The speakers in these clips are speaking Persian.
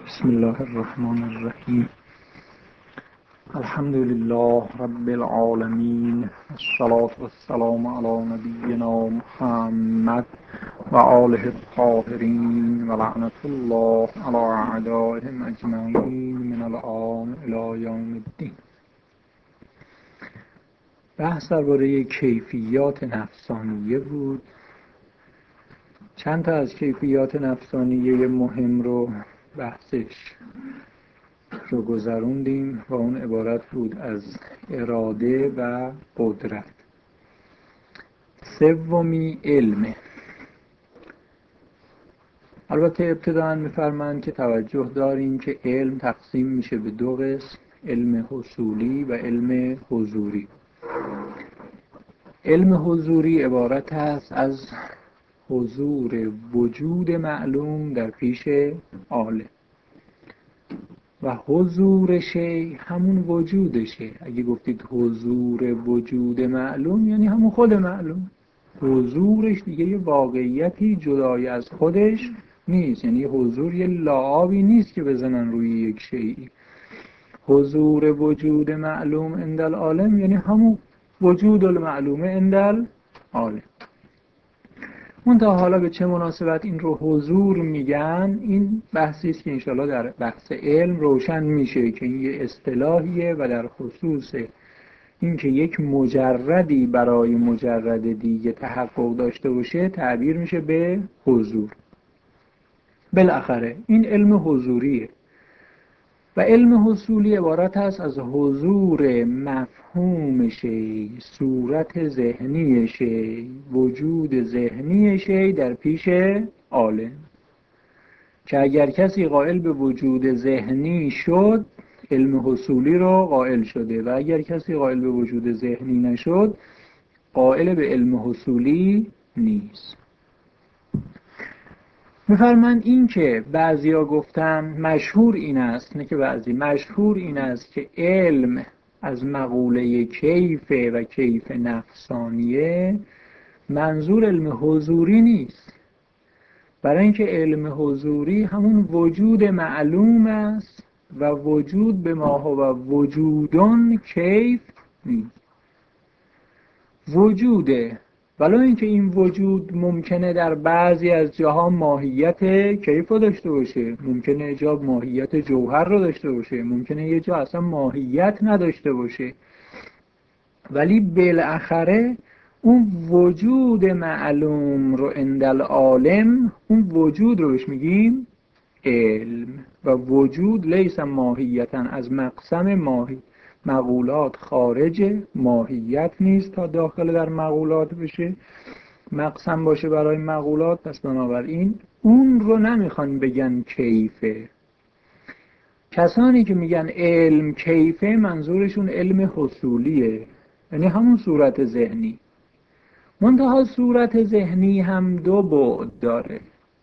بسم الله الرحمن الرحیم. الحمد لله رب العالمین، الصلاة والسلام علی نبینا محمد و آله الطاهرین و لعنت الله علی اعدائهم اجمعین من الآن الی یوم الدین. بحث درباره کیفیات نفسانیه بود. چند تا از کیفیات نفسانیه مهم رو بحثش رو گذروندیم و اون عبارت بود از اراده و قدرت. سومی علمه. البته ابتداً می‌فرمایند که توجه داریم که علم تقسیم میشه به دو قسم، علم حصولی و علم حضوری. علم حضوری عبارت است از حضور وجود معلوم در پیش عالم و حضور شی همون وجودشه. اگه گفتید حضور وجود معلوم یعنی همون خود معلوم. حضورش دیگه یه واقعیتی جدای از خودش نیست، یعنی حضور یه لعابی نیست که بزنن روی یک شیئی. حضور وجود معلوم عند العالم یعنی همون وجود المعلومه عند العالم. منتها حالا به چه مناسبت این رو حضور میگن، این بحثی است که انشاءالله در بحث علم روشن میشه که این یه اصطلاحیه و در خصوص این که یک مجردی برای مجرد دیگه تحقق داشته باشه تعبیر میشه به حضور. بالاخره این علم حضوریه و علم حصولی عبارت است از حضور مفهوم شی، صورت ذهنی شی، وجود ذهنی شی در پیش عالم، که اگر کسی قائل به وجود ذهنی شد علم حصولی رو قائل شده و اگر کسی قائل به وجود ذهنی نشد قائل به علم حصولی نیست. می‌فرمایند این که بعضیا گفتن مشهور این است، نه که بعضی، مشهور این است که علم از مقوله کیف و کیف نفسانیه منظور علم حضوری نیست، برای اینکه علم حضوری همون وجود معلوم است و وجود به ما هو وجودون کیف نیست. وجوده، ولی اینکه این وجود ممکنه در بعضی از جاها ماهیت کیف رو داشته باشه، ممکنه جا ماهیت جوهر رو داشته باشه، ممکنه یه جا اصلا ماهیت نداشته باشه، ولی بالاخره اون وجود معلوم رو عند العالم، اون وجود رو بهش میگیم علم. و وجود لیس ماهیتاً، از مقسم ماهی مقولات خارج، ماهیت نیست تا داخل در مقولات بشه، مقسم باشه برای مقولات. پس بنابراین اون رو نمیخوان بگن کیفه. کسانی که میگن علم کیفه منظورشون علم حصولیه، یعنی همون صورت ذهنی. منتها صورت ذهنی هم دو بعد داره.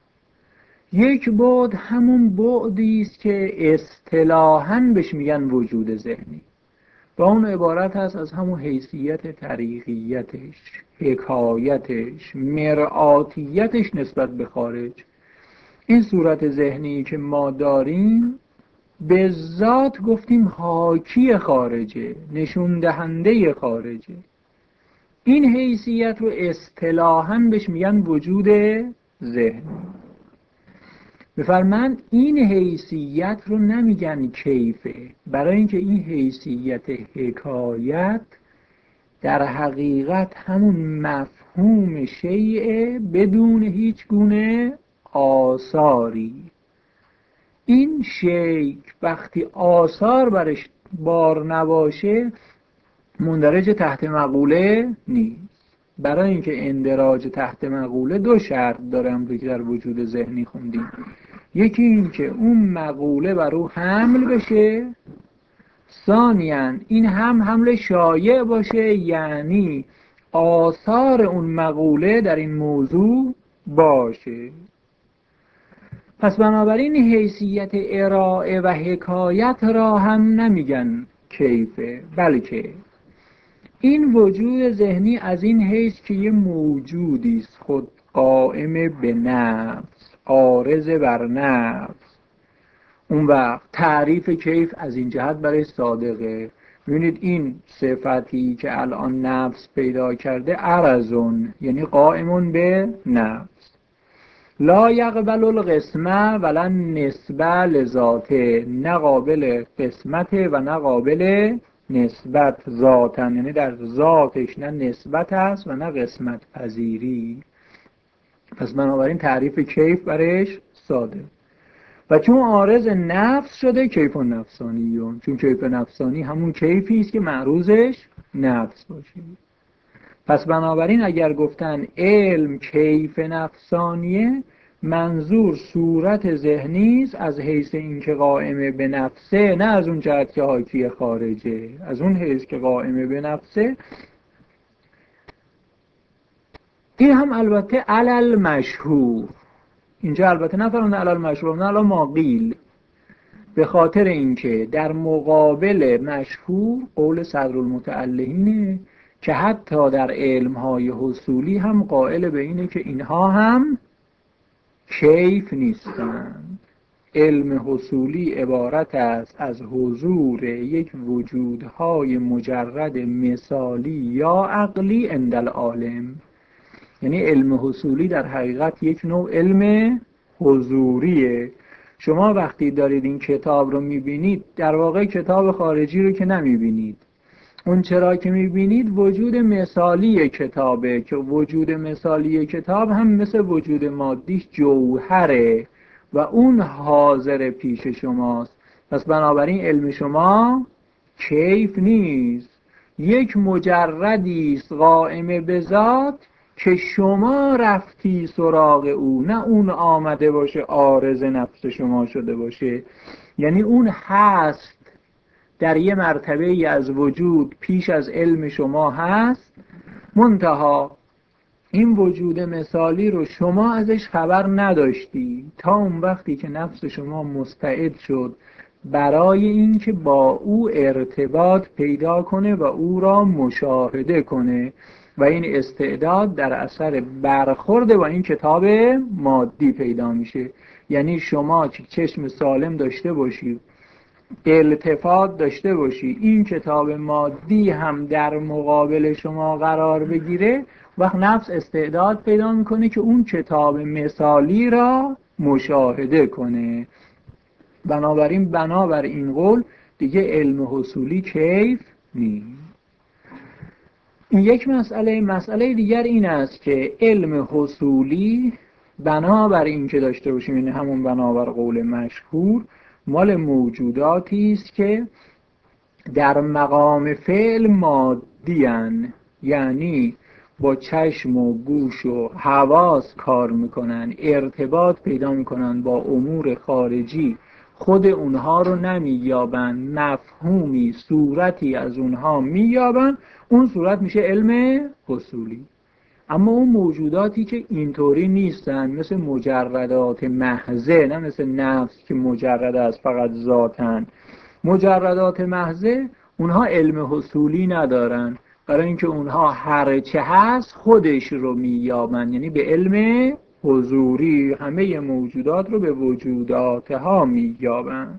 یک بعد همون بعدی است که اصطلاحاً بهش میگن وجود ذهنی و اون عبارت هست از همون حیثیت طریقیتش، حکایتش، مرآتیتش نسبت به خارج. این صورت ذهنی که ما داریم به ذات گفتیم حاکی خارجه، نشون دهنده خارجه. این حیثیت رو اصطلاحاً بهش میگن وجود ذهنی. بفرمایند این حیثیت رو نمیگن کیفه، برای اینکه این حیثیت حکایت در حقیقت همون مفهوم شیء بدون هیچ گونه آثاری. این شیء وقتی آثار برش بار نباشه مندرج تحت مقوله نیست. برای اینکه اندراج تحت مقوله دو شرط داره، همونطور که در وجود ذهنی خوندیم. یکی این که اون مقوله بر او حمل بشه، ثانیاً این هم حمل شایع باشه، یعنی آثار اون مقوله در این موضوع باشه. پس بنابراین حیثیت ارائه و حکایت را هم نمیگن کیفه، بلکه این وجود ذهنی از این حیث که یه موجودی است خود قائم به نفس، عارض بر نفس، اون وقت تعریف کیف از این جهت برای صادقه. ببینید این صفتی که الان نفس پیدا کرده عرضون، یعنی قائمون به نفس، لا یقبل القسمه ولا نسبه لذاته، نه قابل قسمت و نه قابل نسبت ذاتا، یعنی در ذاتش نه نسبت است و نه قسمت پذیری. پس بنابراین تعریف کیف برش ساده. و چون عارض نفس شده کیف نفسانیون، چون کیف نفسانی همون کیفی است که معروضش نفس باشه. پس بنابراین اگر گفتن علم کیف نفسانیه، منظور صورت ذهنی است از حیث اینکه قائمه به نفسه، نه از اون جهت که حاکی خارجه. از اون حیث که قائمه به نفسه. این هم البته علل مشهور، اینجا البته نفرمونه علل مشهور، نه علل ما قیل، به خاطر اینکه در مقابل مشهور قول صدرالمتعلقینه که حتی در علمهای حصولی هم قائل به اینه که اینها هم کیف نیستند. علم حصولی عبارت است از حضور یک وجودهای مجرد مثالی یا عقلی عند العالم. یعنی علم حصولی در حقیقت یک نوع علم حضوریه. شما وقتی دارید این کتاب رو میبینید، در واقع کتاب خارجی رو که نمیبینید. اون چرا که میبینید وجود مثالی کتابه، که وجود مثالی کتاب هم مثل وجود مادیش جوهره و اون حاضر پیش شماست. پس بنابراین علم شما کیف نیست، یک مجردی است قائم به ذات که شما رفتی سراغ او، نه اون آمده باشه عارض نفس شما شده باشه. یعنی اون هست، در یه مرتبه ای از وجود پیش از علم شما هست، منتها این وجود مثالی رو شما ازش خبر نداشتی تا اون وقتی که نفس شما مستعد شد برای اینکه با او ارتباط پیدا کنه و او را مشاهده کنه. و این استعداد در اثر برخورد با این کتاب مادی پیدا میشه. یعنی شما چشم سالم داشته باشید، التفات داشته باشی، این کتاب مادی هم در مقابل شما قرار بگیره، وقت نفس استعداد پیدا میکنه که اون کتاب مثالی را مشاهده کنه. بنابراین بنابر این قول دیگه علم حصولی کیف نیست. این یک مسئله. مسئله دیگر این است که علم حصولی بنابر این که داشته باشیم، یعنی همون بنابر قول مشهور، مال موجوداتی است که در مقام فعل مادی‌اند، یعنی با چشم و گوش و حواس کار میکنن، ارتباط پیدا میکنن با امور خارجی، خود اونها رو نمییابن، مفهومی صورتی از اونها مییابن، اون صورت میشه علم حصولی. اما اون موجوداتی که اینطوری نیستن، مثل مجردات محضه، نه مثل نفس که مجرد است فقط ذاتن، مجردات محضه اونها علم حصولی ندارن، برای اینکه اونها هر چه هست خودش رو مییابن، یعنی به علم حضوری همه موجودات رو به وجوداتها مییابن.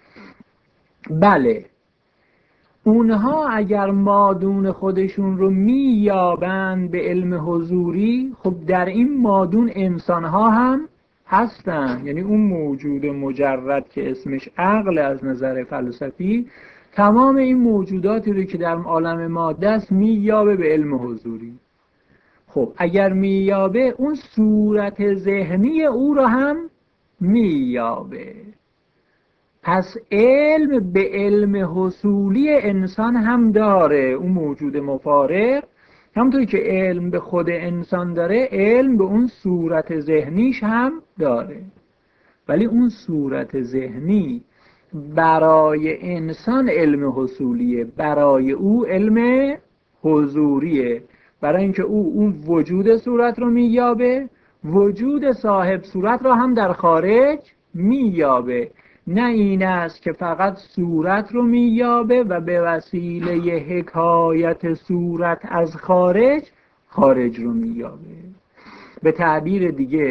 بله، اونها اگر مادون خودشون رو مییابند به علم حضوری، خب در این مادون انسانها هم هستن. یعنی اون موجود مجرد که اسمش عقل از نظر فلسفی، تمام این موجوداتی رو که در عالم ماده است مییابه به علم حضوری. خب اگر مییابه، اون صورت ذهنی او رو هم مییابه. پس علم به علم حصولی انسان هم داره. اون موجود مفارق همونطوری که علم به خود انسان داره، علم به اون صورت ذهنیش هم داره. ولی اون صورت ذهنی برای انسان علم حصولیه، برای او علم حضوریه، برای اینکه او اون وجود صورت رو مییابه، وجود صاحب صورت رو هم در خارج مییابه. نه این است که فقط صورت رو مییابه و به وسیله حکایت صورت از خارج رو مییابه. به تعبیر دیگه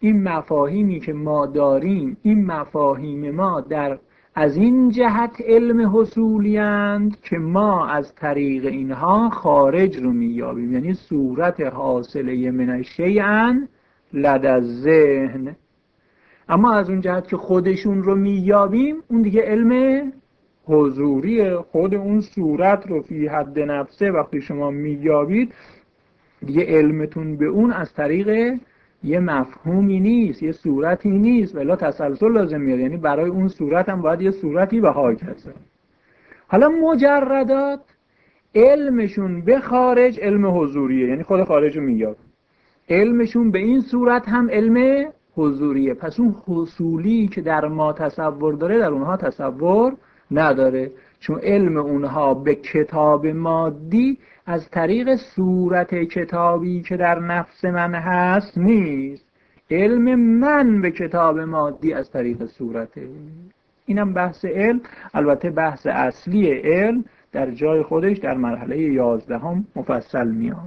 این مفاهیمی که ما داریم، این مفاهیم ما در از این جهت علم حصولی‌اند که ما از طریق اینها خارج رو می‌یابیم، یعنی صورت حاصله من الشیء لدى الذهن. اما از اون جهت که خودشون رو می‌یابیم، اون دیگه علم حضوریه. خود اون صورت رو فی حد نفسه وقتی شما می‌یابید، دیگه علمتون به اون از طریق یه مفهومی نیست، یه صورتی نیست، ولی تسلسل لازم میاد، یعنی برای اون صورت هم باید یه صورتی و هاکذا. حالا مجردات علمشون به خارج علم حضوریه، یعنی خود خارج رو میاد، علمشون به این صورت هم علم حضوریه. پس اون حصولی که در ما تصور داره در اونها تصور نداره، چون علم اونها به کتاب مادی از طریق صورت کتابی که در نفس من هست نیست. علم من به کتاب مادی از طریق صورته. اینم بحث علم. البته بحث اصلی علم در جای خودش در مرحله 11 مفصل میاد.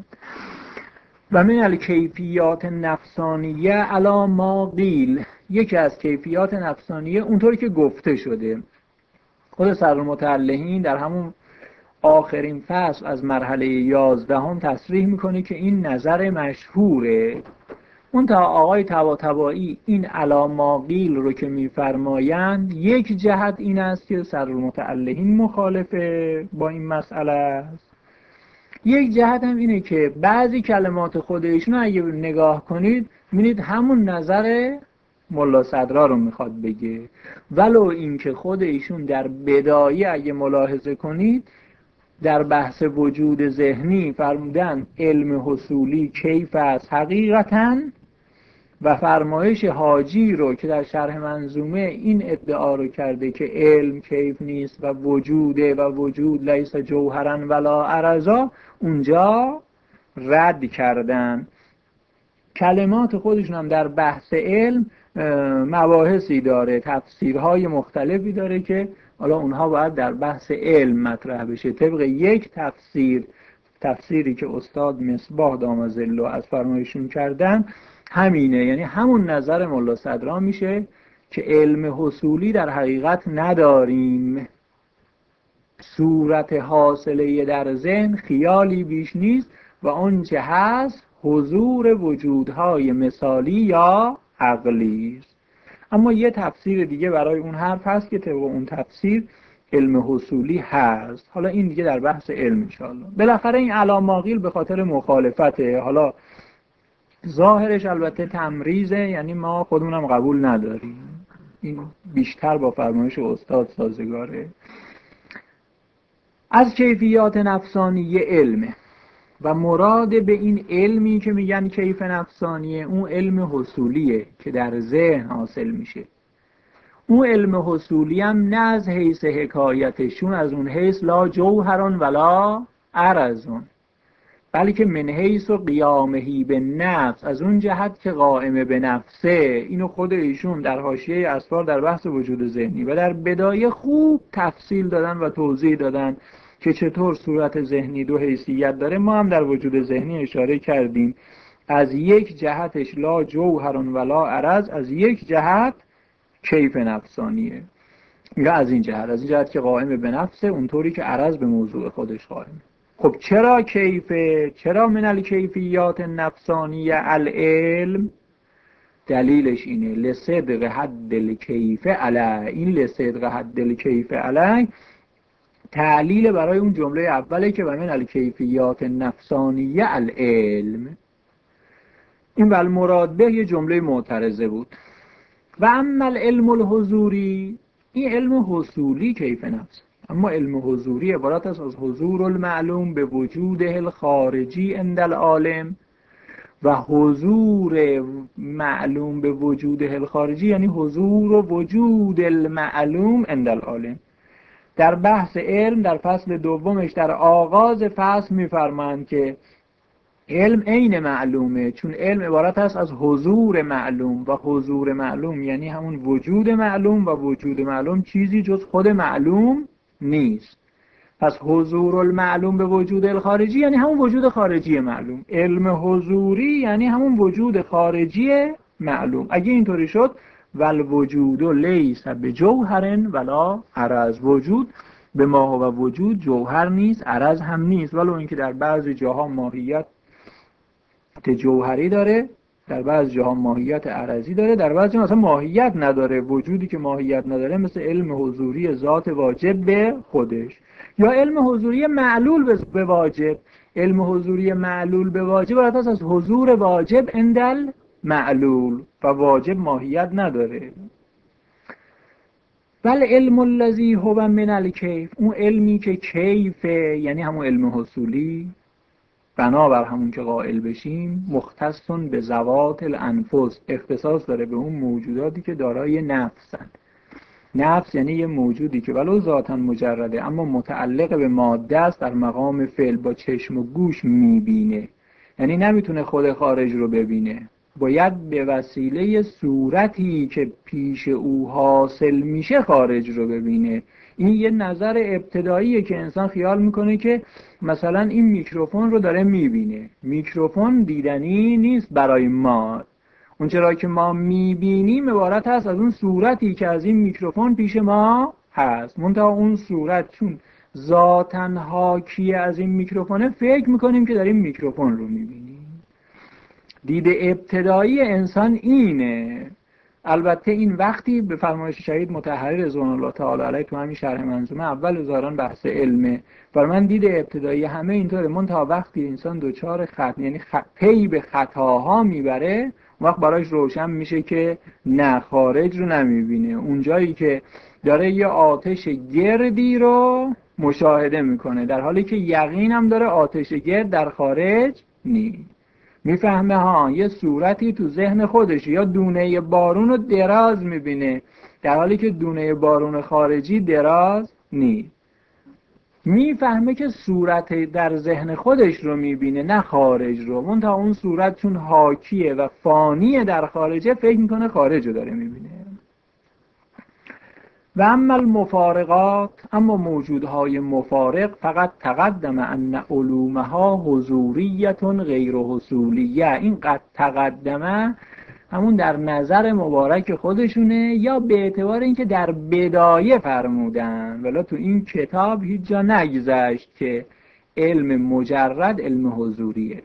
و من الکیفیات نفسانیه علی ما قیل، یکی از کیفیات نفسانیه اونطوری که گفته شده. خود صدرالمتعلقین در همون آخرین فصل از مرحله 11 تصریح میکنه که این نظر مشهوره. اون تا آقای طباطبایی این علی ما قیل رو که میفرمایند، یک جهت این است که صدرالمتعلقین مخالفه با این مسئله است، یک جهت هم اینه که بعضی کلمات خودشون اگه نگاه کنید می‌بینید همون نظر ملا صدرا رو میخواد بگه، ولو اینکه خود ایشون در بدایه اگه ملاحظه کنید در بحث وجود ذهنی فرمودن علم حصولی کیف است حقیقتاً، و فرمایش حاجی رو که در شرح منظومه این ادعا رو کرده که علم کیف نیست و وجوده و وجود لیس جوهرا ولا عرضا، اونجا رد کردن. کلمات خودشون هم در بحث علم مباحثی داره، تفسیرهای مختلفی داره که حالا اونها باید در بحث علم مطرح بشه. طبق یک تفسیری که استاد مصباح دام ظله از فرمایشون کردن همینه، یعنی همون نظر ملا صدرا میشه که علم حصولی در حقیقت نداریم، صورت حاصله در ذهن خیالی بیش نیست و آنچه هست حضور وجودهای مثالی یا عقلی است. اما یه تفسیر دیگه برای اون حرف هست که طبق اون تفسیر علم حصولی هست. حالا این دیگه در بحث علم انشاءالله. بالاخره این علاماقیل به خاطر مخالفته، حالا ظاهرش البته تمریزه، یعنی ما خودمونم قبول نداریم، این بیشتر با فرمایش استاد سازگاره. از کیفیات نفسانی علمه و مراد به این علمی که میگن کیف نفسانیه اون علم حصولیه که در ذهن حاصل میشه. اون علم حصولی هم نه از حیث حکایتشون، از اون حیث لا جوهران ولا عرضون، بلکه من حیث و قیامهی به نفس، از اون جهت که قائم به نفسه. اینو خود ایشون در حاشیه اسفار در بحث وجود ذهنی و در بدایه خوب تفصیل دادن و توضیح دادن که چطور صورت ذهنی دو حیثیت داره. ما هم در وجود ذهنی اشاره کردیم، از یک جهتش لا جوهران ولا عرض، از یک جهت کیف نفسانیه، یا از این جهت که قائم به نفسه، اونطوری که عرض به موضوع خودش قائمه. خب چرا کیفه؟ چرا من الکیفیات نفسانیه العلم؟ دلیلش اینه لصدق حد الکیف علی. این لصدق حد الکیف علی تعلیل برای اون جمله اوله که من الکیفیات نفسانیه العلم. این والمراد به یه جمله معترضه بود. و اما العلم الحضوری، این علم حصولی کیف نفس، اما علم حضوری عبارت است از حضور المعلوم به وجوده الخارجی عند العالم، و حضور معلوم به وجوده الخارجی یعنی حضور و وجود المعلوم عند العالم. در بحث علم در فصل دومش در آغاز فصل می‌فرمایند که علم عین معلومه، چون علم عبارت است از حضور معلوم و حضور معلوم یعنی همون وجود معلوم و وجود معلوم چیزی جز خود معلوم نیست. پس حضور المعلوم به وجود الخارجی یعنی همون وجود خارجی معلوم. علم حضوری یعنی همون وجود خارجی معلوم. اگه اینطوری شد والوجود لیس بجوهر ولا عرض، وجود به ما و وجود جوهر نیست، عرض هم نیست، ولو اینکه در بعضی جاها ماهیت جوهری داره، در بعضی جاها ماهیت عرضی داره، در بعضی جاها مثلا ماهیت نداره. وجودی که ماهیت نداره مثل علم حضوری ذات واجب به خودش، یا علم حضوری معلول به واجب. علم حضوری معلول به واجب برات از حضور واجب اندل معلول، و واجب ماهیت نداره. بل علم الذی هو من الکیف، اون علمی که کیفه یعنی همون علم حصولی، بنابر همون که قائل بشیم، مختص به ذوات الانفس، اختصاص داره به اون موجوداتی که دارای نفسن. نفس یعنی یه موجودی که ولو ذاتاً مجرده اما متعلق به ماده است، در مقام فعل با چشم و گوش میبینه، یعنی نمیتونه خود خارج رو ببینه، باید به وسیله صورتی که پیش او حاصل میشه خارج رو ببینه. این یه نظر ابتداییه که انسان خیال میکنه که مثلا این میکروفون رو داره میبینه. میکروفون دیدنی نیست برای ما، اون چرا که ما میبینیم عبارت هست از اون صورتی که از این میکروفون پیش ما هست، منتها اون صورت چون ذاتاً حاکی از این میکروفونه فکر میکنیم که داریم میکروفون رو میبینیم. دید ابتدایی انسان اینه. البته این وقتی به فرمایش شهید مطهری رضوان الله تعالی علیه تو همین شرح منظومه اول هزاران بحث علمه، برای من دید ابتدایی همه اینطوره. منتها وقتی انسان دوچار یعنی پی به خطاها میبره، وقت براش روشن میشه که نه، خارج رو نمیبینه. اونجایی که داره یه آتش گردی رو مشاهده میکنه، در حالی که یقین هم داره آتش گرد در خارج نیست. میفهمه ها یه صورتی تو ذهن خودش، یا دونه بارون رو دراز میبینه در حالی که دونه بارون خارجی دراز نیست. میفهمه که صورت در ذهن خودش رو میبینه نه خارج رو، منتها اون صورت چون حاکیه و فانیه در خارجه فکر میکنه خارج رو داره میبینه. و اما المفارقات، اما موجودهای مفارق، فقط تقدم ان علومها حضوریت غیر حصولیه. این قد تقدمه همون در نظر مبارک خودشونه، یا به اعتبار اینکه در بدایه فرمودن، ولی تو این کتاب هیچ جا نگذشت که علم مجرد علم حضوریه.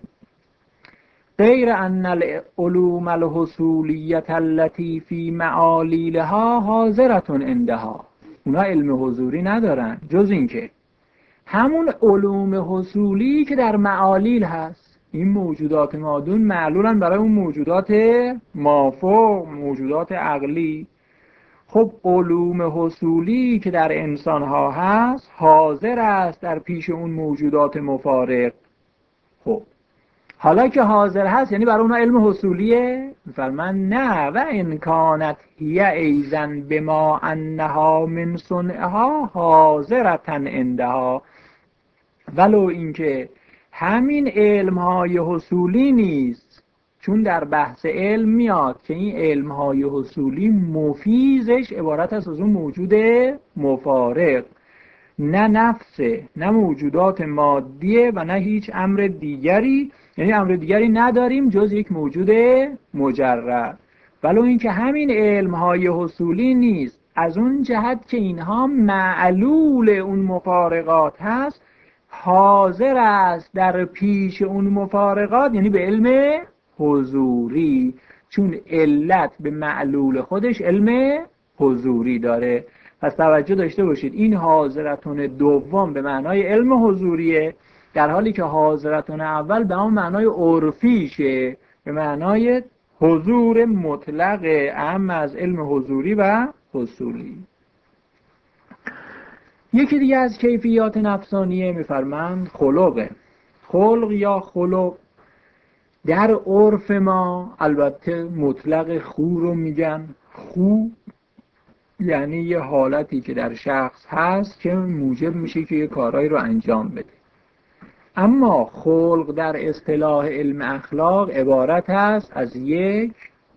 غیر ان العلوم الحصولیت التي فی معالیلها حاضرة عندها، اونا علم حضوری ندارن جز این که همون علوم حصولی که در معالیل هست. این موجودات مادون معلولن برای اون موجودات مافوق، موجودات عقلی. خب علوم حصولی که در انسان ها هست حاضر است در پیش اون موجودات مفارق. خب حالا که حاضر هست یعنی برای اونها علم حصولیه؟ میفرمان نه، و امکانت هی ایزن بما انها من صنعها حاضرتن عندها، ولو اینکه همین علمهای حصولی نیست، چون در بحث علم میاد که این علمهای حصولی مفیزش عبارت است از اون موجود مفارق، نه نفسه، نه موجودات مادیه و نه هیچ امر دیگری، یعنی امر دیگری نداریم جز یک موجود مجرد. ولو اینکه همین علمهای حصولی نیست، از اون جهت که اینها معلول اون مفارقات هست، حاضر است در پیش اون مفارقات، یعنی به علم حضوری، چون علت به معلول خودش علم حضوری داره. پس توجه داشته باشید این حاضرتون دوم به معنای علم حضوریه، در حالی که حاضرتون اول به اون معنای عرفیشه، به معنای حضور مطلق اهم از علم حضوری و حصولی. یکی دیگه از کیفیات نفسانیه میفرمند خلقه. خلق یا خلق در عرف ما البته مطلق خو رو میگن. خو یعنی یه حالتی که در شخص هست که موجب میشه که یه کارهایی رو انجام بده. اما خلق در اصطلاح علم اخلاق عبارت است از یک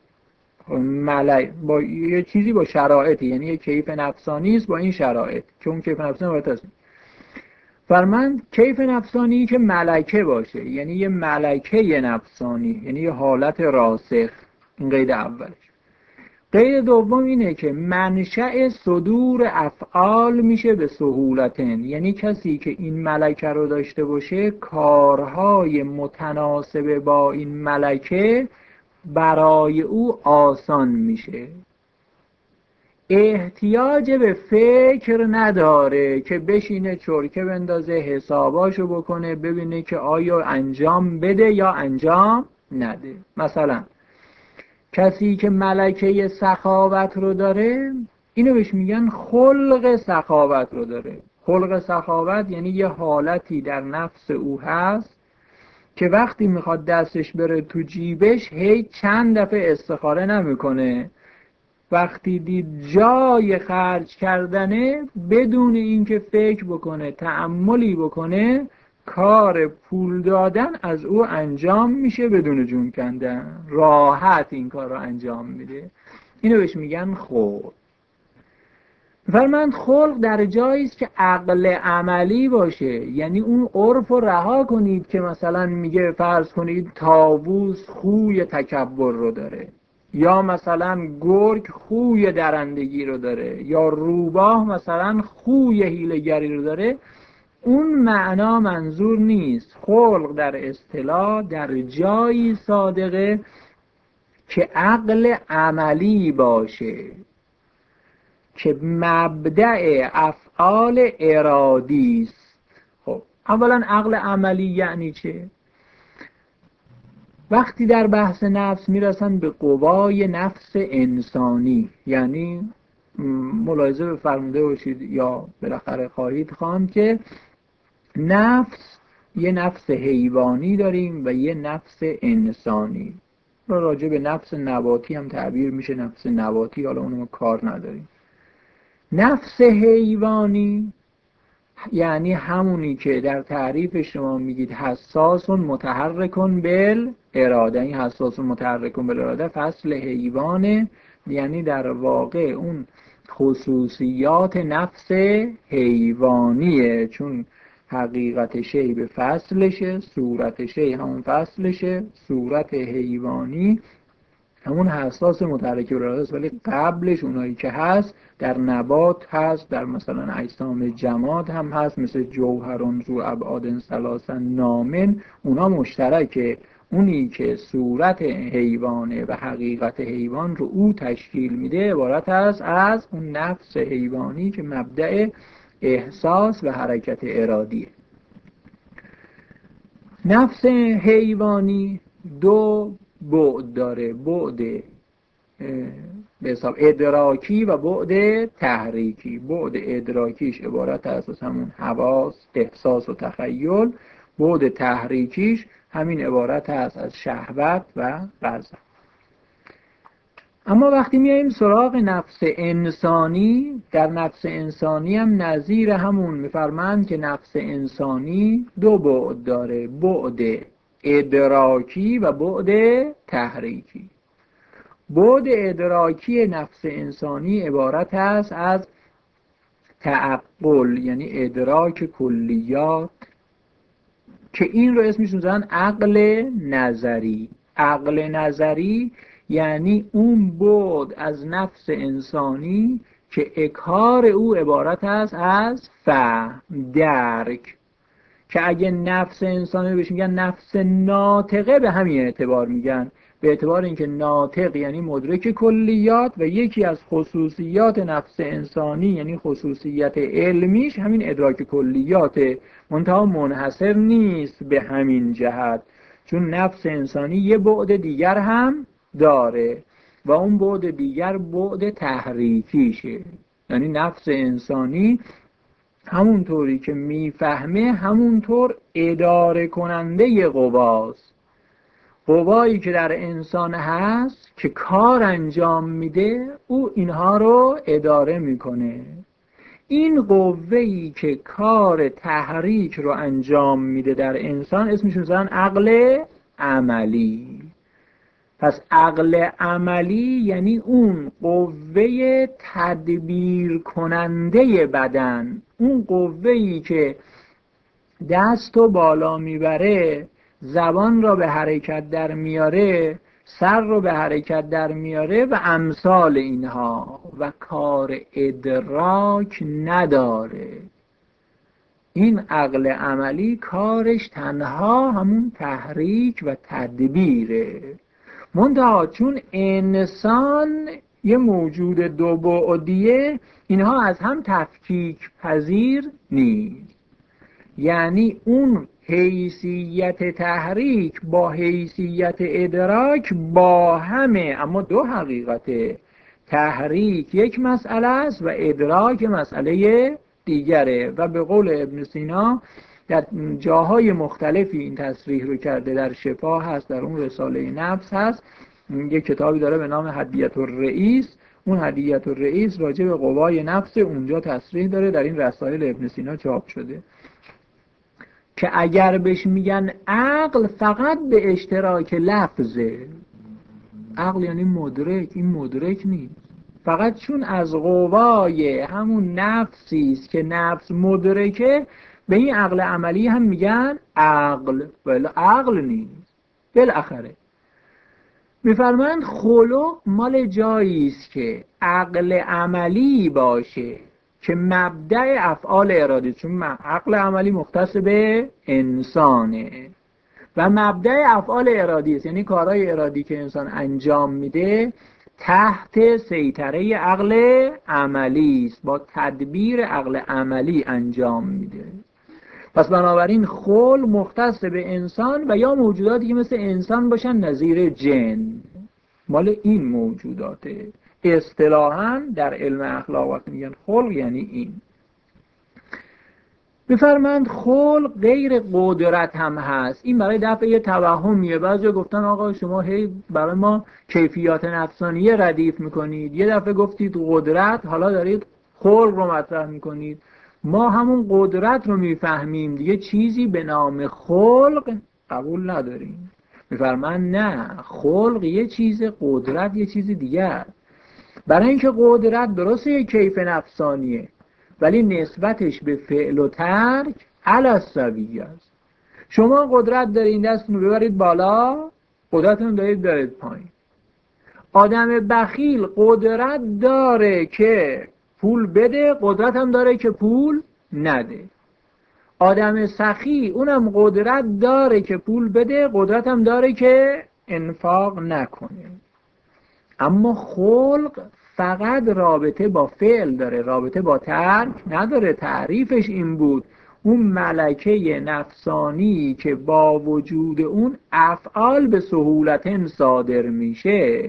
با یه چیزی با شرایطی، یعنی یک کیف نفسانی است با این شرایط که اون کیف نفسانی عبارت است. فرمان کیف نفسانی که ملکه باشه، یعنی یه ملکه نفسانی، یعنی یه حالت راسخ. این قید اولش. قید دوم اینه که منشأ صدور افعال میشه به سهولتن، یعنی کسی که این ملکه رو داشته باشه کارهای متناسب با این ملکه برای او آسان میشه، احتیاج به فکر نداره که بشینه چرکه بندازه حساباشو بکنه ببینه که آیا انجام بده یا انجام نده. مثلا کسی که ملکه سخاوت رو داره اینو بهش میگن خلق سخاوت رو داره. خلق سخاوت یعنی یه حالتی در نفس او هست که وقتی میخواد دستش بره تو جیبش هی چند دفعه استخاره نمیکنه، وقتی دید جای خرج کردنه بدون اینکه فکر بکنه تأملی بکنه کار پول دادن از او انجام میشه بدون جون کندن، راحت این کار رو انجام میده. اینو بهش میگن خلق. فرمند خلق در جایی است که عقل عملی باشه، یعنی اون عرف رو رها کنید که مثلا میگه فرض کنید طاووس خوی تکبر رو داره، یا مثلا گرگ خوی درندگی رو داره، یا روباه مثلا خوی حیله‌گری رو داره. اون معنا منظور نیست. خلق در اصطلاح در جایی صادقه که عقل عملی باشه، که مبدأ افعال ارادی است. خب اولا عقل عملی یعنی چه؟ وقتی در بحث نفس میرسن به قوای نفس انسانی، یعنی ملاحظه بفرموده باشید یا بالاخره خواهید خواند که نفس، یه نفس حیوانی داریم و یه نفس انسانی. راجع به نفس نباتی هم تعبیر میشه نفس نباتی، حالا اونو کار نداریم. نفس حیوانی یعنی همونی که در تعریف شما میگید حساس متحرکون بالاراده. این حساس متحرکون بالاراده فصل حیوانه، یعنی در واقع اون خصوصیات نفس حیوانیه، چون حقیقت شی به فصلشه، صورت شی همون فصلشه، صورت حیوانی همون حساس متحرک بالاراده است، ولی قبلش اونایی که هست در نبات هست، در مثلا اجسام جماد هم هست، مثل جوهرون ذو ابعاد ثلاثه نامن، اونا مشترکه. اونی که صورت حیوانه و حقیقت حیوان رو او تشکیل میده عبارت است از اون نفس حیوانی که مبدأ احساس و حرکت ارادیه. نفس حیوانی دو بعد داره، بعد به حساب ادراکی و بعد تحریکی. بعد ادراکیش عبارت است از همون حواس، احساس و تخیل. بعد تحریکیش همین عبارت است از شهوت و غضب. اما وقتی میایم سراغ نفس انسانی، در نفس انسانی هم نظیر همون میفرمند که نفس انسانی دو بعد داره، بعد ادراکی و بعد تحریکی. بعد ادراکی نفس انسانی عبارت است از تعقل، یعنی ادراک کلیات، که این رو اسمش میذارن عقل نظری. عقل نظری یعنی اون بعد از نفس انسانی که اکار او عبارت است از فهم، درک، که اگه نفس انسانی بهش میگن نفس ناطقه به همین اعتبار میگن، به اعتبار اینکه ناطق یعنی مدرک کلیات و یکی از خصوصیات نفس انسانی یعنی خصوصیت علمیش همین ادراک کلیاته، منتها منحصر نیست به همین جهت، چون نفس انسانی یه بعد دیگر هم داره و اون بعد دیگر بعد تحریکیشه. یعنی نفس انسانی همونطوری که میفهمه همونطور اداره کننده قواست. قوایی که در انسان هست که کار انجام میده او اینها رو اداره میکنه. این قوه‌ای که کار تحریک رو انجام میده در انسان اسمش میذارن عقل عملی. پس عقل عملی یعنی اون قوه تدبیر کننده بدن، اون قوه‌ای که دست رو بالا میبره، زبان را به حرکت در میاره، سر رو به حرکت در میاره و امثال اینها، و کار ادراک نداره. این عقل عملی کارش تنها همون تحریک و تدبیره. منتها چون انسان یه موجود دو بعدیه، اینها از هم تفکیک پذیر نیست. یعنی اون حیثیت تحریک با حیثیت ادراک با همه، اما دو حقیقته. تحریک یک مسئله است و ادراک مسئله دیگره. و به قول ابن سینا در جاهای مختلفی این تصریح رو کرده، در شفا هست، در اون رساله نفس هست، یک کتابی داره به نام هدیت الرئیس. اون هدیت الرئیس راجع به قوای نفس اونجا تصریح داره، در این رسائل ابن سینا چاپ شده، که اگر بهش میگن عقل فقط به اشتراک لفظه. عقل یعنی مدرک، این مدرک نیست. فقط چون از قوای همون نفسی است که نفس مدرکه، به این عقل عملی هم میگن عقل، ولی عقل نیست. بالاخره میفرمایند خلق مال جایی است که عقل عملی باشه که مبدأ افعال ارادی، چون عقل عملی مختص به انسانه و مبدأ افعال ارادی است، یعنی کارهای ارادی که انسان انجام میده تحت سیطره عقل عملی است، با تدبیر عقل عملی انجام میده. پس بنابراین خلق مختص به انسان و یا موجوداتی که مثل انسان باشن، نظیر جن، مال این موجوداته. اصطلاحاً در علم اخلاق وقتی میگن خلق یعنی این. بفرمایند خلق غیر قدرت هم هست. این برای دفع یه توهمیه. بعضی گفتن آقا شما هی برای ما کیفیات نفسانیه ردیف میکنید، یه دفعه گفتید قدرت، حالا دارید خلق رو مطرح میکنید. ما همون قدرت رو میفهمیم دیگه، چیزی به نام خلق قبول نداریم. میفرمایند نه، خلق یه چیز، قدرت یه چیز دیگه است. برای اینکه قدرت درسته یک کیف نفسانیه، ولی نسبتش به فعل و ترک علی السویه است. شما قدرت دارید دستتون رو ببرید بالا، قدرتتون دارید برید پایین. آدم بخیل قدرت داره که پول بده، قدرت هم داره که پول نده. آدم سخی اونم قدرت داره که پول بده، قدرت هم داره که انفاق نکنه. اما خلق فقط رابطه با فعل داره، رابطه با ترک نداره. تعریفش این بود، اون ملکه نفسانی که با وجود اون افعال به سهولت صادر میشه.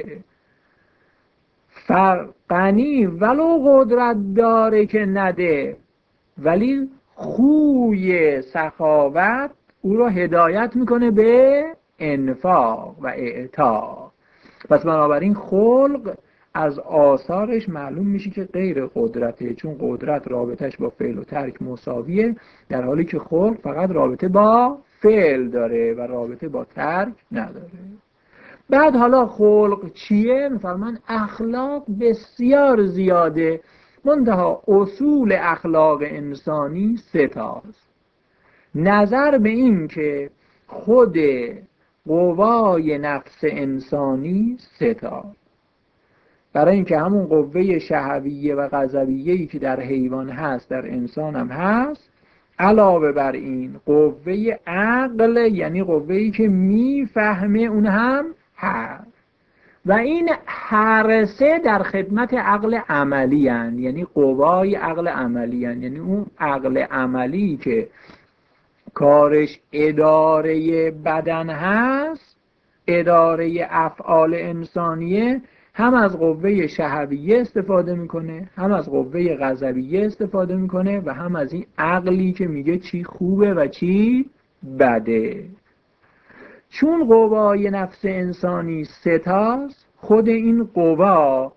غنی ولو قدرت داره که نده، ولی خوی سخاوت او رو هدایت میکنه به انفاق و اعطا. پس بنابراین خلق از آثارش معلوم میشه که غیر قدرته، چون قدرت رابطش با فعل و ترک مساویه، در حالی که خلق فقط رابطه با فعل داره و رابطه با ترک نداره. بعد حالا خلق چیه؟ میفرمان اخلاق بسیار زیاده، منتها اصول اخلاق انسانی 3 تاست. نظر به این که خود قوای نفس انسانی 3 تاست. برای اینکه همون قوه شهویه و غضبیه‌ای که در حیوان هست در انسان هم هست، علاوه بر این قوه عقل، یعنی قوه‌ای که میفهمه، اون هم هست. و این هر 3 در خدمت عقل عملی هست، یعنی قوای عقل عملی هست. یعنی اون عقل عملی که کارش اداره بدن هست، اداره افعال انسانیه، هم از قوه شهویه استفاده میکنه، هم از قوه غضبیه استفاده میکنه و هم از این عقلی که میگه چی خوبه و چی بده. چون قوای نفس انسانی 3 تاست، خود این قوا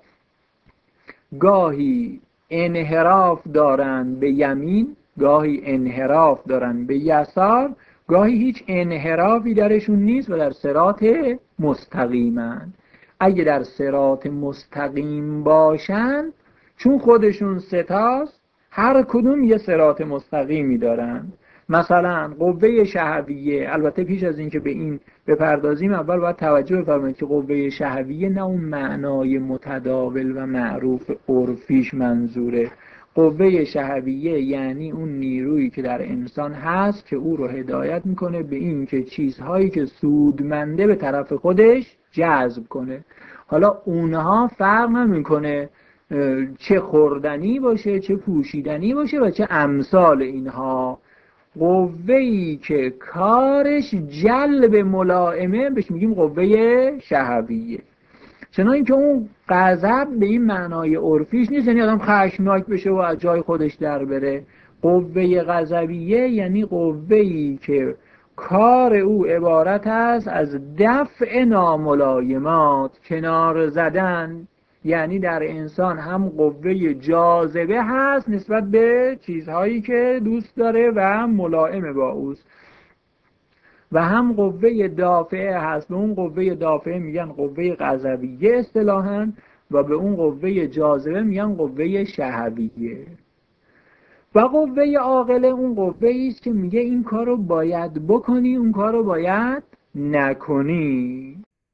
گاهی انحراف دارن به یمین، گاهی انحراف دارن به یسار، گاهی هیچ انحرافی درشون نیست و در صراط مستقیمن. اگه در صراط مستقیم باشن، چون خودشون 3 تاست، هر کدوم یه صراط مستقیمی دارن. مثلا قوه شهویه، البته پیش از اینکه به این بپردازیم اول باید توجه بفرمایید که قوه شهویه نه اون معنای متداول و معروف عرفیش منظوره. قوه شهویه یعنی اون نیرویی که در انسان هست که او رو هدایت میکنه به این که چیزهایی که سودمنده به طرف خودش جذب کنه. حالا اونها فرق نمیکنه چه خوردنی باشه، چه پوشیدنی باشه و چه امثال اینها. قوه‌ای که کارش جلب ملائمه بهش میگیم قوه شهویه. چنانکه که اون غضب به این معنای عرفیش نیست یعنی آدم خشمناک بشه و از جای خودش در بره. قوه غضبیه یعنی قوه‌ای که کار او عبارت است از دفع ناملایمات، کنار زدن. یعنی در انسان هم قوه جاذبه هست نسبت به چیزهایی که دوست داره و ملائمه با اوست، و هم قوه دافعه هست. به اون قوه دافعه میگن قوه غضبیه اصطلاحاً و به اون قوه جاذبه میگن قوه شهویه. و قوه عاقله اون قوه ایست که میگه این کارو باید بکنی، اون کارو باید نکنی.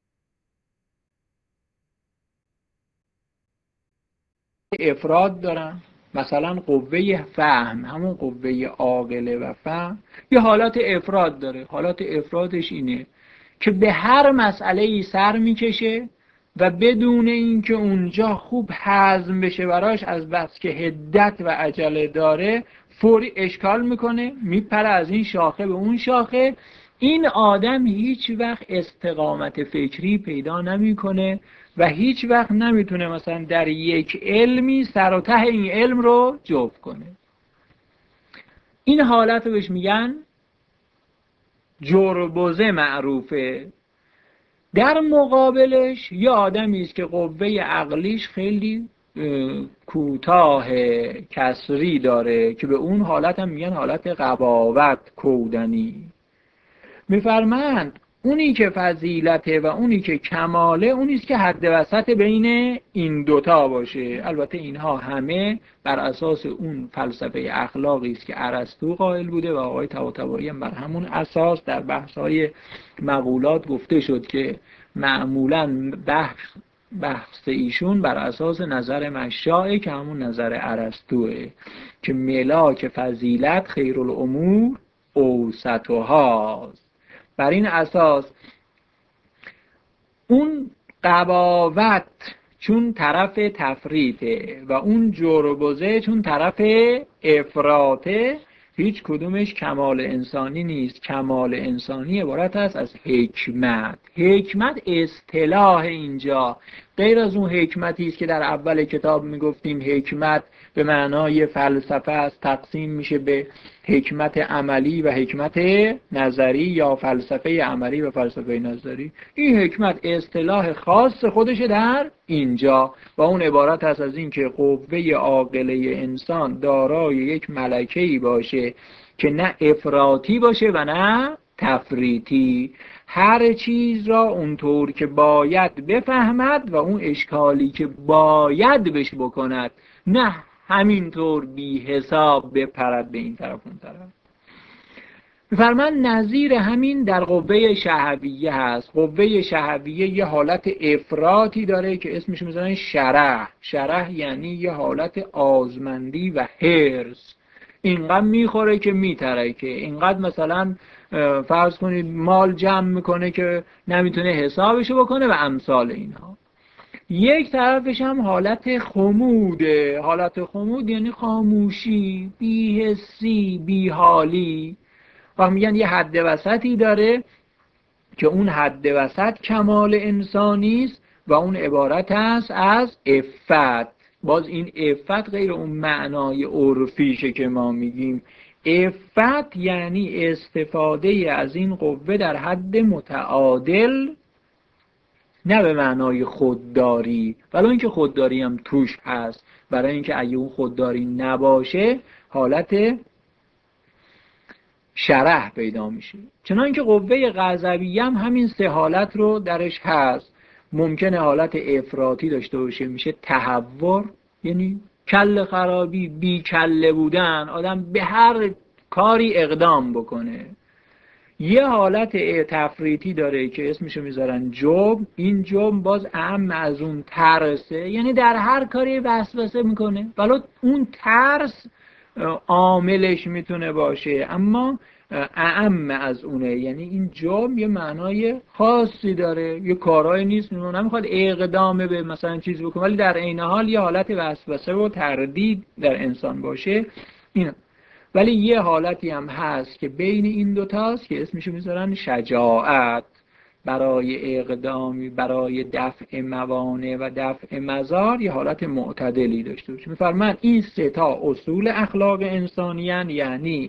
افراد دارن، مثلا قوه فهم، همون قوه عاقله و فهم یه حالت افراد داره. حالت افرادش اینه که به هر مسئله ای سر میکشه و بدون اینکه اونجا خوب هضم بشه براش، از بس که حدت و عجله داره فوری اشکال میکنه، میپره از این شاخه به اون شاخه. این آدم هیچ وقت استقامت فکری پیدا نمیکنه و هیچ وقت نمیتونه مثلا در یک علمی سر و ته این علم رو جفت کنه. این حالت رو بهش میگن جربوزه معروفه. در مقابلش یه آدمی است که قوه عقلیش خیلی کوتاه کسری داره که به اون حالت هم میگن حالت قباوت، کودنی. میفرمند اونی که فضیلته و اونی که کماله اونیست که حد وسط بین این دوتا باشه. البته اینها همه بر اساس اون فلسفه اخلاقی است که ارسطو قائل بوده و آقای طباطبایی هم بر همون اساس در بحث‌های مقولات گفته شد که معمولاً بحث ایشون بر اساس نظر مشاعه که همون نظر ارسطوئه که ملاک فضیلت خیرالامور اوسطهاست. بر این اساس اون قباوت چون طرف تفریطه و اون جربوزه چون طرف افراطه، هیچ کدومش کمال انسانی نیست. کمال انسانی عبارت است از حکمت. حکمت اصطلاح اینجا غیر از اون حکمتی است که در اول کتاب میگفتیم حکمت به معنای فلسفه است، تقسیم میشه به حکمت عملی و حکمت نظری یا فلسفه عملی و فلسفه نظری. این حکمت اصطلاح خاص خودشه در اینجا و اون عبارت است از این که قوه عاقله انسان دارای یک ملکه‌ای باشه که نه افراطی باشه و نه تفریطی، هر چیز را اونطور که باید بفهمد و اون اشکالی که باید بهش بکند، نه همینطور بی حساب بپرد به این طرف اون طرف. می‌فرماید نظیر همین در قوه شهویه هست. قوه شهویه یه حالت افراطی داره که اسمش میذارن شرح. شرح یعنی یه حالت آزمندی و حرص. اینقدر میخوره که میترکه، اینقدر مثلا فرض کنید مال جمع میکنه که نمیتونه حسابشو بکنه و امثال اینها. یک طرفش هم حالت خموده. حالت خمود یعنی خاموشی، بی‌حسی، بی‌حالی. و میگن یه حد وسطی داره که اون حد وسط کمال انسانی است و اون عبارت است از عفت. باز این عفت غیر اون معنای عرفیشه که ما میگیم. عفت یعنی استفاده از این قوه در حد متعادل، نه به معنای خودداری، ولی اینکه خودداری هم توش هست، برای اینکه اگه اون خودداری نباشه حالت شرح پیدا میشه. چنانکه قوه غضبیه هم همین سه حالت رو درش هست. ممکنه حالت افراطی داشته باشه، میشه تهور، یعنی کله خرابی، بی کله بودن، آدم به هر کاری اقدام بکنه. یه حالت تفریطی داره که اسمشو میذارن جبن. این جبن باز اعم از اون ترسه، یعنی در هر کاری وسوسه میکنه، ولی اون ترس عاملش میتونه باشه اما اعم از اونه. یعنی این جبن یه معنای خاصی داره، یه کارایی نیست، نمیخواد اقدام به مثلا چیز بکنه ولی در عین حال یه حالت وسوسه و تردید در انسان باشه. اینا ولی یه حالتی هم هست که بین این دوتاست که اسمشو میذارن شجاعت، برای اقدامی، برای دفع موانع و دفع مضار یه حالت معتدلی داشته باشه. میفرمان این سه تا اصول اخلاق انسانیان، یعنی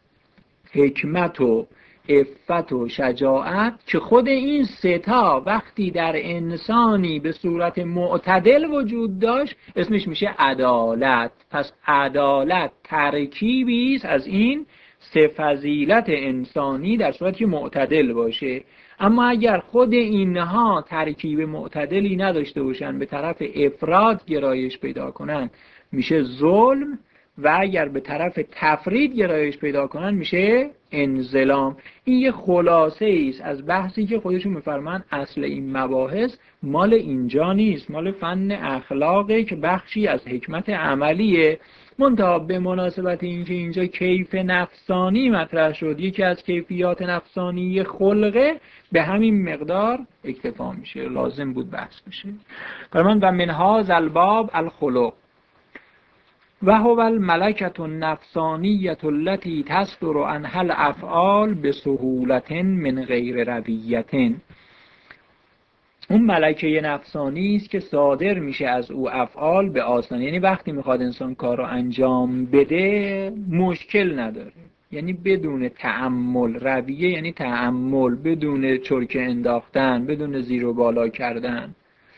حکمت و عفت و شجاعت، که خود این سه تا وقتی در انسانی به صورت معتدل وجود داشت اسمش میشه عدالت. پس عدالت ترکیبی است از این سه فضیلت انسانی در صورتی که معتدل باشه. اما اگر خود اینها ترکیب معتدلی نداشته باشن، به طرف افراط گرایش پیدا کنن، میشه ظلم، و اگر به طرف تفرید گرایش پیدا کنن میشه انظلام. این یه خلاصه است از بحثی که خودشون میفرمان اصل این مباحث مال اینجا نیست، مال فن اخلاقه که بخشی از حکمت عملیه. منتها به مناسبت اینکه اینجا کیف نفسانی مطرح شد، یکی از کیفیات نفسانی خلقه، به همین مقدار اکتفا میشه، لازم بود بحث بشه. فرمان و منها الباب الخلق و هو الملکة النفسانیة التي تصدر عنها الافعال بسهولة من غیر رویة. اون ملکه نفسانی است که صادر میشه از او افعال به آسانی، یعنی وقتی میخواد انسان کار رو انجام بده مشکل نداره، یعنی بدون تأمل. رویه یعنی تأمل، بدون چرکه انداختن، بدون زیر و بالا کردن.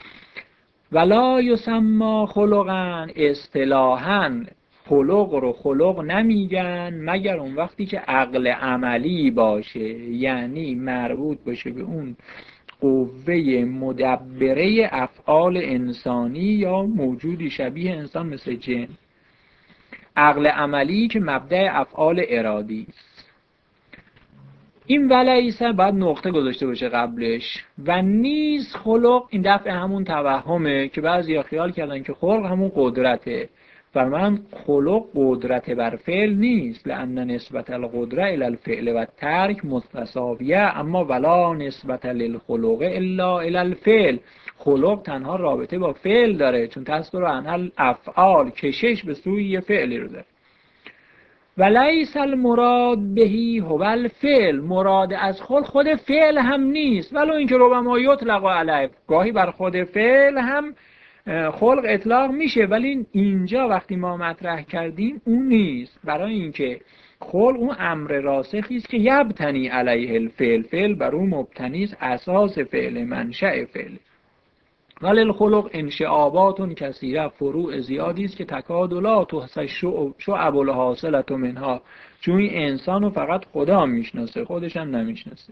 ولا یسمى خلقا، اصطلاحاً خلق رو خلق نمیگن مگر اون وقتی که عقل عملی باشه، یعنی مربوط باشه به اون قوه مدبره افعال انسانی یا موجودی شبیه انسان مثل جن. عقل عملی که مبدأ افعال ارادی است. این ولیسه باید نقطه گذاشته باشه قبلش. و نیز خلق، این دفعه همون توهمه که بعضی ها خیال کردن که خلق همون قدرته. فرمان خلق قدرت بر فعل نیست، لأن نسبت القدره الی الفعل و ترک متساویه، اما ولا نسبت للخلق الا الی الفعل. خلق تنها رابطه با فعل داره، چون تصدر عنها الافعال، کشش به سوی یه فعلی رو داره. ولیس المراد بهی هو الفعل، مراد از خود فعل هم نیست، ولو اینکه ربما یطلق علیه، گاهی بر خود فعل هم خلق اطلاق میشه، ولی اینجا وقتی ما مطرح کردیم اون نیست. برای اینکه خلق اون امر راسخی است که یبتنی علیه الفعل، فعل بر اون مبتنی است، اساس فعل، منشأ فعل. ولی الخلق انشعابات کثیره، فروع زیادی است که تکاد لا تحصی شعب الحاصلة منها، چون این انسان رو فقط خدا میشناسه، خودش هم نمیشناسه.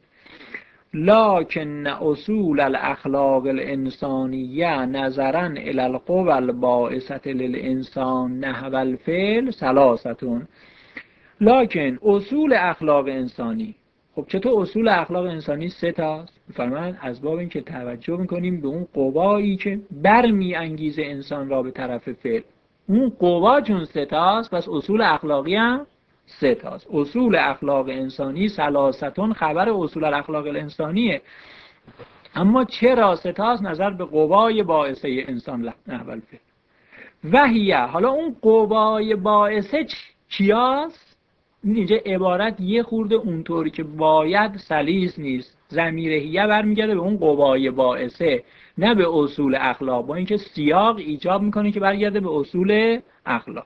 لکن اصول الاخلاق الانسانیه نظرا الی القوى الباعثة للانسان نحو الفعل ثلاثه. لکن اصول اخلاق انسانی، خب چطور اصول اخلاق انسانی سه تاست؟ فرمان از باب این که توجه میکنیم به اون قوایی که برمی انگیزه انسان را به طرف فعل. اون قوا چون سه تاست، پس اصول اخلاقی هم سه تاست. اصول اخلاق انسانی ثلاثه، خبر اصول الاخلاق الانسانیه. اما چرا سه تاست؟ نظر به قوای باعثه انسان نحو الفعل. وحیه، حالا اون قوای باعثه کیاست؟ اینجا عبارت یه خورده اونطوری که باید سلیس نیست. ضمیر هیه برمیگرده به اون قوای باعثه، نه به اصول اخلاق، با اینکه سیاق ایجاب میکنه که برگرده به اصول اخلاق،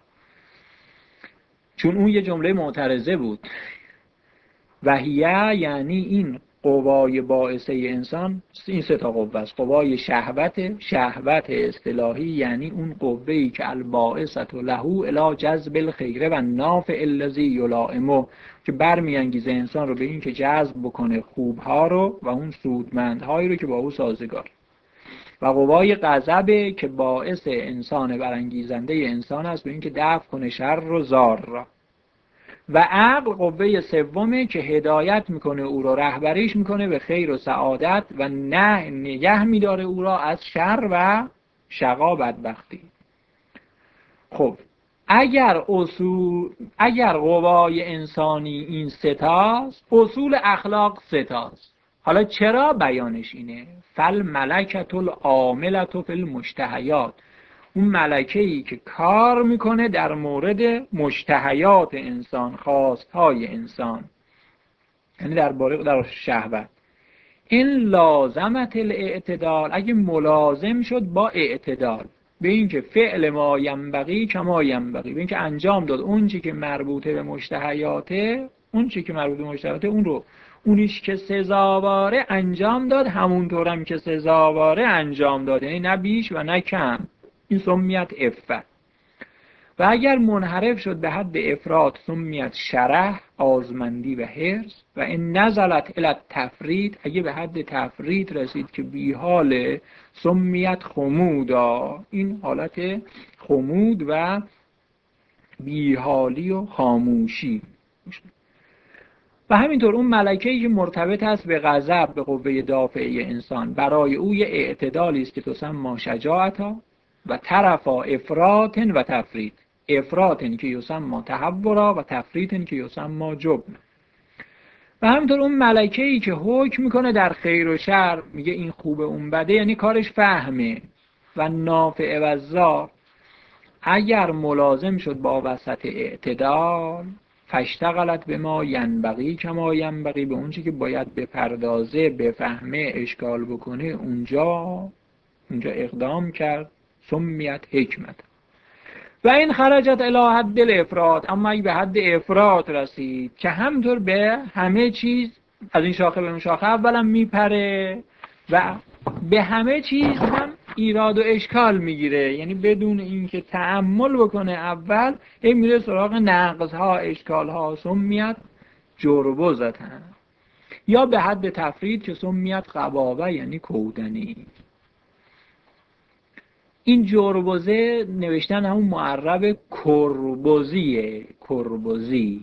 چون اون یه جمله معترضه بود. وحیه یعنی این قوای باعثه انسان، این سه تا قوه است. قوای شهوت اصطلاحی یعنی اون قوه‌ای که الباعثة له الی جذب الخیر و النافع الذی یلائمه، که برمیانگیزه انسان رو به این که جذب بکنه خوبها رو و اون سودمندهایی رو که با او سازگار. و قوای غضب که باعث انسان، برانگیزنده انسان است به این که دفع کنه شر و ضار را. و عقل قوه سومه که هدایت میکنه او را، رهبریش میکنه به خیر و سعادت و نه نگه میداره او را از شر و شقا، بدبختی. خب اگر قوای انسانی این ستاست، اصول اخلاق ستاست. حالا چرا بیانش اینه؟ فالملکة العاملة فی المشتهیات، اون ملکه‌ای که کار میکنه در مورد مشتهیات انسان، خواستهای انسان، یعنی در شهوت. این لازمت الاعتدال، اگه ملازم شد با اعتدال، به این که فعل ما ینبغی کما ینبغی، به این که انجام داد اون چی که مربوطه به مشتهیاته، اون رو اونیش که سزاواره انجام داد، همونطورم که سزاواره انجام داد، یعنی نه بیش و نه کم. این سمیت عفت. و اگر منحرف شد به حد افراط، سمیت شرح، آزمندی و حرص. و این نزلت الی التفرید، اگه به حد تفرید رسید که بی حال، سمیت خمودا، این حالت خمود و بیحالی و خاموشی. و همینطور اون ملکه‌ای که مرتبط است به غضب، به قوه دافعه انسان، برای او یه اعتدالی است که تسمى شجاعتا و طرفا افراط و تفرید. افراط که یسمى تهورا و تفرید که یسمى جبن. و همینطور اون ملکه‌ای که حکم میکنه در خیر و شر، میگه این خوبه اون بده، یعنی کارش فهمه. و نافع و ضار، اگر ملازم شد با وسط اعتدال، فاشتغلت به ما ینبغی کما ینبغی، به اون چی که باید بپردازه، بفهمه، اشکال بکنه، اونجا اقدام کرد، سمیت حکمت. و این خرجت الی حد الافراط، اما اگه به حد افراط رسید که همطور به همه چیز، از این شاخه به اون شاخه اولا میپره و به همه چیز هم ایراد و اشکال میگیره، یعنی بدون اینکه تأمل بکنه اول این میره سراغ نقضها، اشکالها، سمیت جربوزتن. یا به حد تفرید که سمیت قبابه، یعنی کودنی. این جربوزه نوشتن همون معرب کربوزیه، کربوزی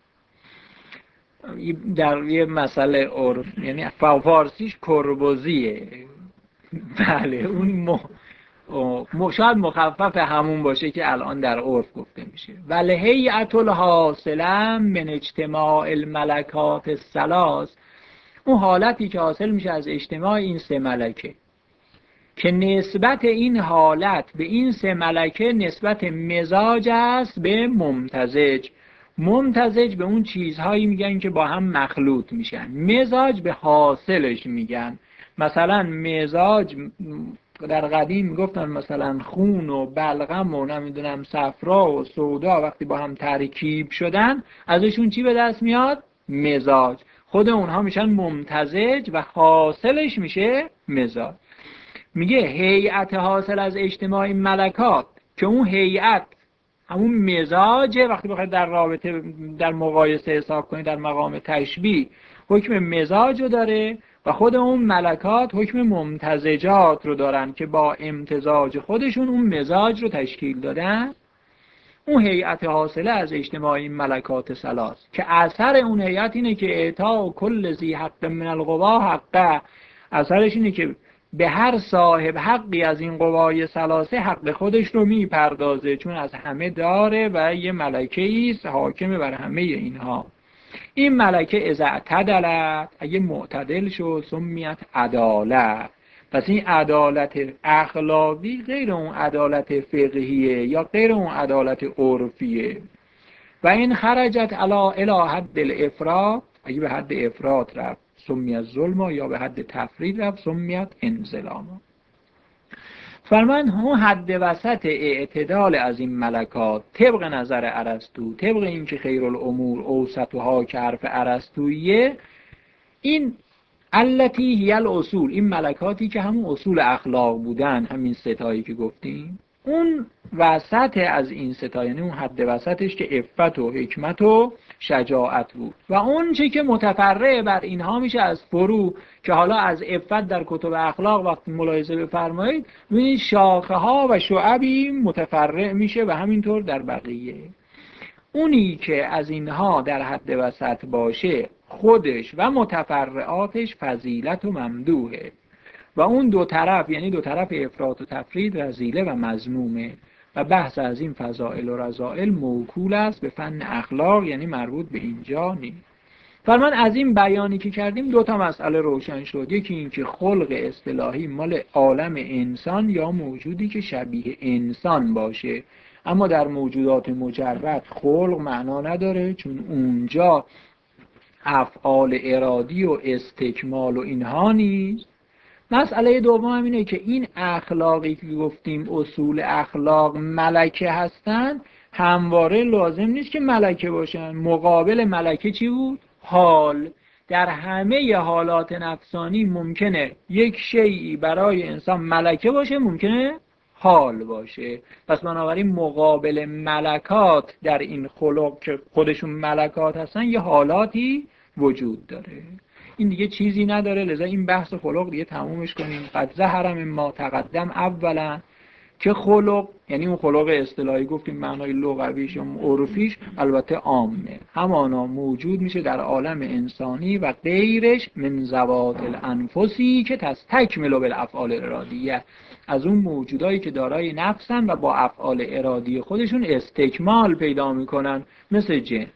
در یه مسئله عرف، یعنی فارسیش کربوزیه. بله اون شاید مخفف همون باشه که الان در عرف گفته میشه. ولی هیئت الحاصله من اجتماع الملکات الثلاث، اون حالتی که حاصل میشه از اجتماع این سه ملکه، که نسبت این حالت به این سه ملکه نسبت مزاج است به ممتزج. ممتزج به اون چیزهایی میگن که با هم مخلوط میشن، مزاج به حاصلش میگن. مثلا مزاج در قدیم میگفتن مثلا خون و بلغم و نمیدونم صفرا و سودا وقتی با هم ترکیب شدن ازشون چی به دست میاد؟ مزاج. خود اونها میشن ممتزج و حاصلش میشه مزاج. میگه هیئت حاصل از اجتماع ملکات، که اون هیئت همون مزاجه، وقتی بخواید در رابطه در مقایسه حساب کنید در مقام تشبیه حکم مزاج رو داره و خود اون ملکات حکم ممتزجات رو دارن که با امتزاج خودشون اون مزاج رو تشکیل دادن. اون هیئت حاصله از اجتماع این ملکات ثلاث که اثر اون هیئت اینه که اعطاء کل ذی حق من القوا حقه، اثرش اینه که به هر صاحب حقی از این قوای ثلاثه حق خودش رو میپردازه، چون از همه داره و یه ملکه است حاکم بر همه اینها. این ملکه اذا اعتدلت، اگه معتدل شد، سمیت عدالت. پس این عدالت اخلاقی غیر اون عدالت فقهیه یا غیر اون عدالت عرفیه. و این خرجت الی حد الافراط، اگه به حد افراط رفت سمیت ظلم، یا به حد تفرید رفت سمیت انظلام. فرمان همون حد وسط اعتدال از این ملکات طبق نظر ارسطو، طبق این که خیر الامور اوسطها که حرف ارسطویه، این التی هی الاصول، این ملکاتی که همون اصول اخلاق بودن، همین ستایی که گفتیم، اون وسط از این ستا، یعنی اون حد وسطش که عفت و حکمت و شجاعت بود. و اون چی که متفرع بر اینها میشه از فرو، که حالا از عفت در کتب اخلاق وقتی ملاحظه بفرمایید ببینید شاخه ها و شعبی متفرع میشه و همینطور در بقیه. اونی که از اینها در حد وسط باشه خودش و متفرعاتش فضیلت و ممدوحه و اون دو طرف یعنی دو طرف افراط و تفرید رذیله و مذمومه و بحث از این فضائل و رذائل موکول است به فن اخلاق، یعنی مربوط به اینجا نیست. فرمان از این بیانی که کردیم دو تا مسئله روشن شد. یکی این که خلق اصطلاحی مال عالم انسان یا موجودی که شبیه انسان باشه، اما در موجودات مجرد خلق معنا نداره، چون اونجا افعال ارادی و استکمال و اینها نیست. مسئله دوم هم اینه که این اخلاقی که گفتیم اصول اخلاق ملکه هستن، همواره لازم نیست که ملکه باشن. مقابل ملکه چی بود؟ حال. در همه حالات نفسانی ممکنه یک شیئی برای انسان ملکه باشه، ممکنه حال باشه. پس بنابراین مقابل ملکات در این خلق که خودشون ملکات هستن یه حالاتی وجود داره. این دیگه چیزی نداره، لذا این بحث خلق دیگه تمومش کنیم. قد ظهر مما تقدم اولا که خلق یعنی اون خلق اصطلاحی گفتیم معنای لغویش یا عرفیش البته عامه، همانا موجود میشه در عالم انسانی و غیرش من ذوات الانفسی که تستکمل بالافعال الارادیه، از اون موجودایی که دارای نفسن و با افعال ارادی خودشون استکمال پیدا میکنن، مثل جن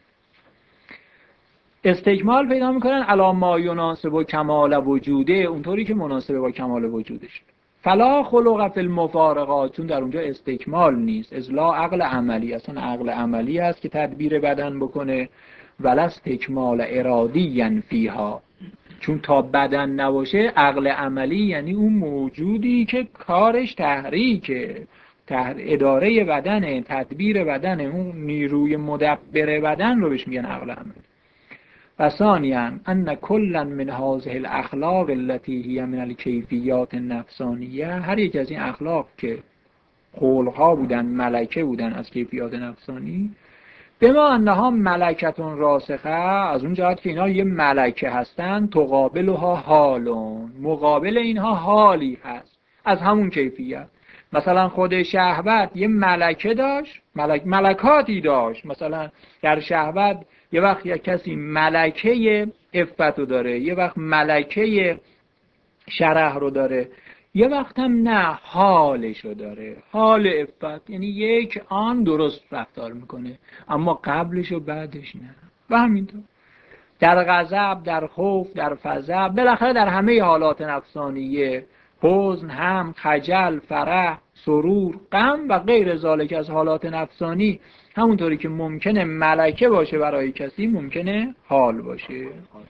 استکمال پیدا میکنن علی ما یناسب و کمال وجوده، اونطوری که مناسب با کمال وجودش. فلا خلق فی المفارقات، چون در اونجا استکمال نیست، از لا عقل عملی، اصلا عقل عملی است که تدبیر بدن بکنه، ولا استکمال ارادی فیها، چون تا بدن نباشه عقل عملی یعنی اون موجودی که کارش تحریکه، اداره بدن، تدبیر بدن، اون نیروی مدبر بدن رو بهش میگن عقل عملی. و ثانیاً ان کلا من هذه الاخلاق التي هي من الکیفیات النفسانیه، هر یک از این اخلاق که خلقها بودن، ملکه بودن از کیفیات نفسانی، به ما انها ملکتون راسخه، از اون جهت که اینها یه ملکه هستن، تقابلها حالون، مقابل اینها حالی هست از همون کیفیت. مثلا خود شهوت یه ملکه داشت، ملکاتی داشت، مثلا در شهوت یه وقت یک کسی ملکه عفت رو داره، یه وقت ملکه شرح رو داره، یه وقت هم نه حالش رو داره، حال عفت، یعنی یک آن درست رفتار میکنه اما قبلش و بعدش نه. و همینطور در غضب، در خوف، در فزع، بالاخره در همه حالات نفسانیه، حزن، هم، خجل، فرح، سرور، غم و غیر ذالک از حالات نفسانی، همونطوری که ممکنه ملکه باشه برای کسی، ممکنه حال باشه.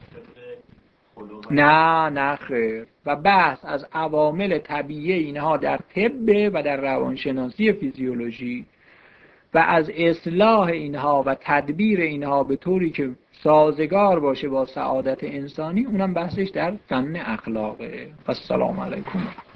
نه خیر. و بحث از عوامل طبیعی اینها در طب و در روانشناسی فیزیولوژی و از اصلاح اینها و تدبیر اینها به طوری که سازگار باشه با سعادت انسانی، اونم بحثش در فن اخلاقه. السلام علیکم.